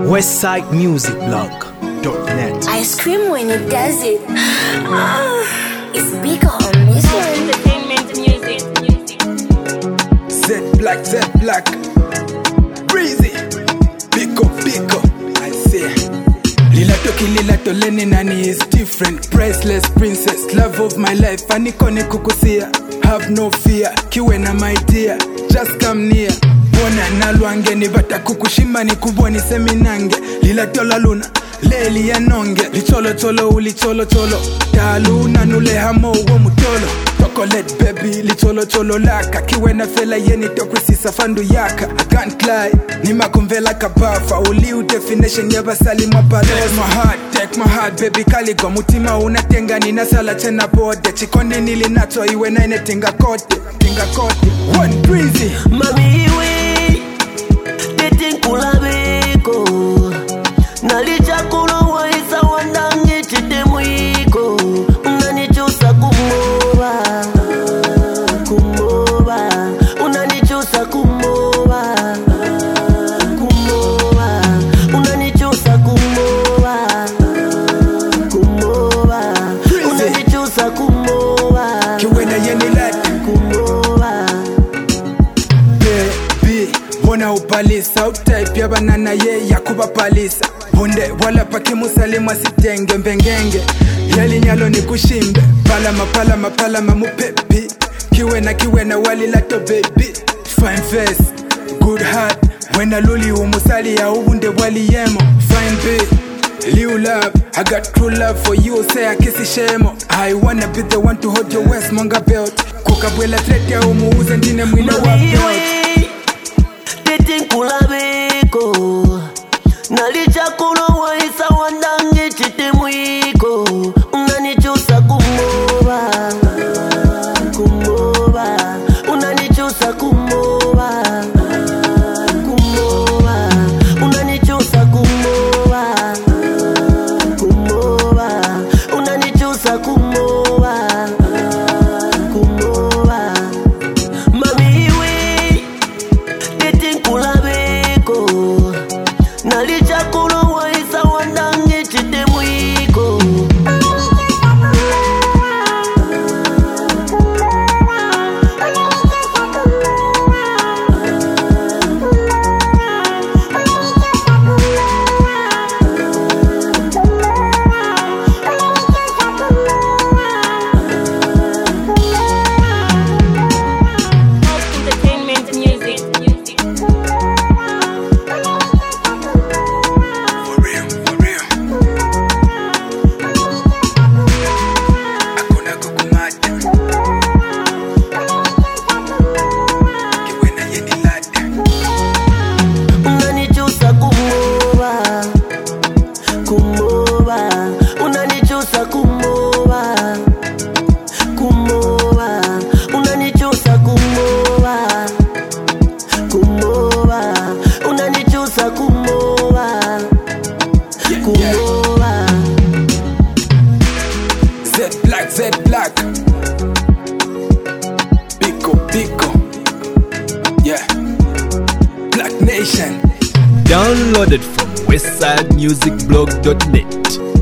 westsidemusicblog.net. I scream when it does it. It's big on this one. Entertainment music. Z Black, Breezy, Pico, I say. Lila toleni nani is different, priceless princess, love of my life, anikone kukusia. Have no fear, kiwe na my dear, just come near. Bona nalwange ni bata kukushima ni kuboni seminange. Lila tola luna, leli ya nonge. Licholo ulicholo talu nanule hamo uwo mutolo. Chocolate baby, licholo laka. Kiwe na fela yeni tokwisisa fandu yaka. I can't lie, ni makumvela kabafa. Uliu definition ya basali mabalo. Take my heart baby kaligwa. Mutima unatenga nina sala tena bode. Chikondi nilinato iwe naine tinga kote. One Breezy. Mami iwe Tete kulabeko Nalicha kulowa isa wandangi chite mwiko Unanichusa kumoba Unanichusa kumoba Unanichusa kumoba Unanichusa kumoba Kiwena yeni lati kumoba Bona upalisa, utype ya banana ye ya kuba palisa. Bunde wala paki musalima sitenge mbengenge. Yali nyalo ni kushimbe, palama mupepi. Kiwena wali lato baby. Fine face, good heart. Wena luli umusali ya ubunde wali yemo. Fine babe, liu love, I got true love for you, say I kiss shemo. I wanna be the one to hold your waist monga belt. Kukabwela threat ya umuuze ndine mwina wa belt. Tete kulabeko Nalicha kulowa isa wandangi chite mwiko Unanichusa kumoba Unanichusa kumoba Unanichusa kumoba Unanichusa kumoba Mami iwe Tete kulabeko Nalicha kulowa isa wandangi chite mwiko Entertainment music. For real. Hakuna kukumata. Kiwena yeni lati. Unanichusa kumoba Unanichusa kumoba Unanichusa kumoba Unanichusa kumoba Z Black. Pico. Yeah. Black Nation. Downloaded from westsidemusicblog.net.